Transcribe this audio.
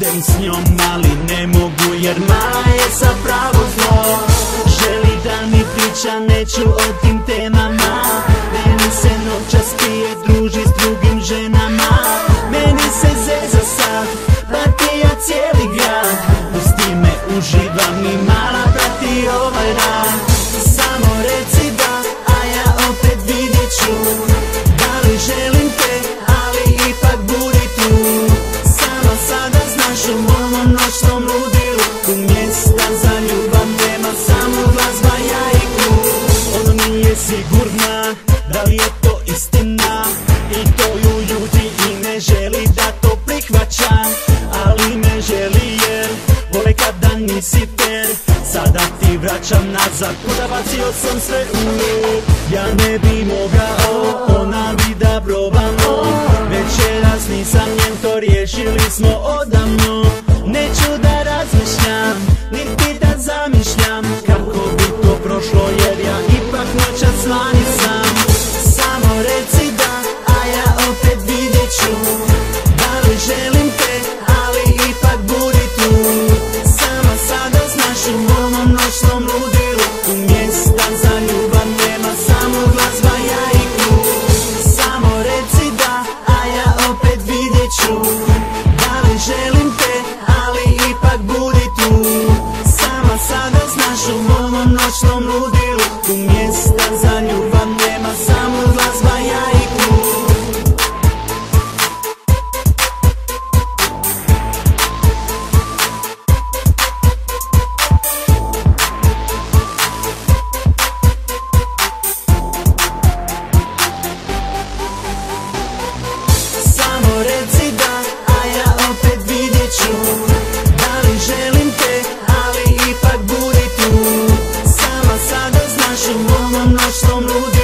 budem s njom, ali ne mogu jer mala je sa pravo zlo. Želi da mi priča, neću o tim temama. Meni se noćas pije, druži s drugim ženama. Meni se zeza sad, partija cijeli grad. Pusti me, uživam i mala prati ovaj rad. Samo reci da, a ja opet vidjet ću. Da li želim te, ali ipak budi tu. Samo sada znaš u mom noćnom ludilu. Tu mjesta za ljubav nema, samo glazba, ja i klub. Ona nije sigurna, da li je to istina, i to ju ljuti i ne želi da to prihvaća. Ali me želi jer vole kada nisi ter. Sada ti vraćam nazad, kuda bacio sam sve u nju. Ja ne bi mogao, ona bi da probamo. Večeras nisam njen, to riješili smo odavno. Neću da razmišljam, niti da zamišljam kako bi to prošlo, jer ja ipak noćas vani sam. Samo reci da, a ja opet vidjet ću. Da li želim te, ali ipak budi tu. Samo sada znaš u mom noćnom ludilu. Tu mjesta za ljubav nema, samo glazba, ja i klub. Samo reci da, a ja opet vidjet ću. Da li želim te, ali ipak budi tu. Samo sada znaš u mom noćnom ludilu. Tu mjesta za ljubav nema, samo glazba, ja i klub. Samo reci da, a ja opet vidjet ću. Da li želim te, ali ipak budi tu. Samo sada znaš u mom noćnom ludilu.